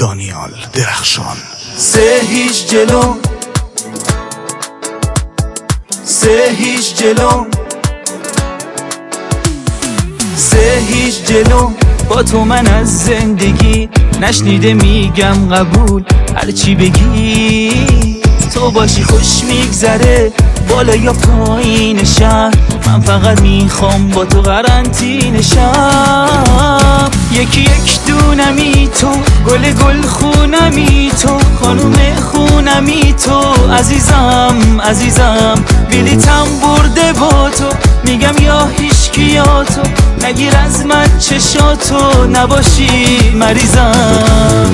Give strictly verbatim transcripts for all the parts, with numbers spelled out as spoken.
دانیال درخشان. سه هیچ جلو، سه هیچ جلو، سه هیچ جلو. با تو من از زندگی نشنیده میگم قبول، هرچی بگی تو باشی خوش میگذره. بالا یا پایین شهر من فقط میخوام با تو قرنطینه شم. یکی یک دونمی تو، گل گل خونمی تو، خانوم خونمی تو. عزیزم عزیزم بلیتم برده با تو، میگم یا هیچکی یا تو. نگیر از من چشاتو، نباشی مریضم.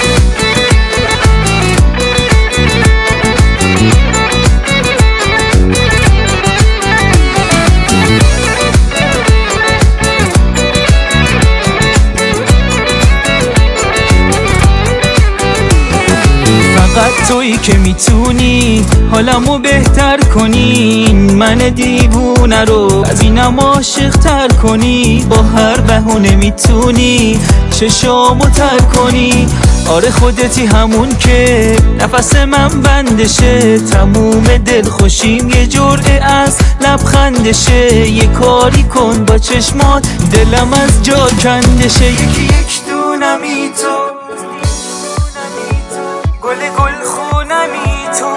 فقط تویی که میتونی حالمو بهتر کنی، من دیوونه رو از اینم عاشق تر کنی. با هر بهونه میتونی چشامو تر کنی. آره خودتی همون که نفس من بندشه، تموم دل خوشیم یه جرعه از لبخندشه. یه کاری کن با چشمات دلم از جا کندشه. یکی یک دونمی تو، گل گل خونمی تو،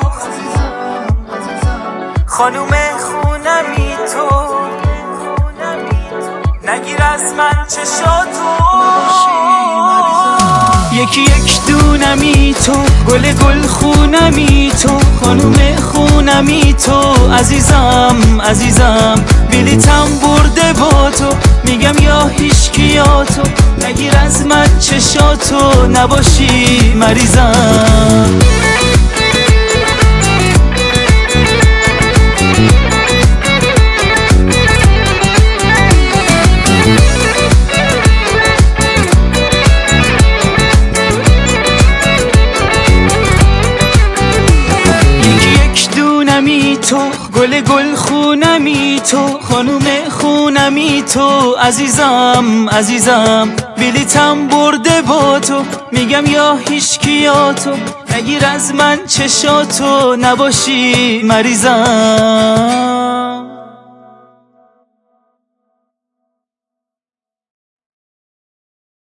خانوم خونمی تو. نگیر از من چشاتو، یکی یک دونمی تو، گل گل خونمی تو، خانوم خونمی تو. عزیزم عزیزم بلیتم برده با تو، میگم یا هیچکی یا تو. نگیر از من چشاتو، نباشی مریضم. تو گل گل خونمی تو، خانوم خونمی تو. عزیزم عزیزم بلیتم برده با تو، میگم یا هیچکی یا تو. نگیر از من چشاتو، نباشی مریضم.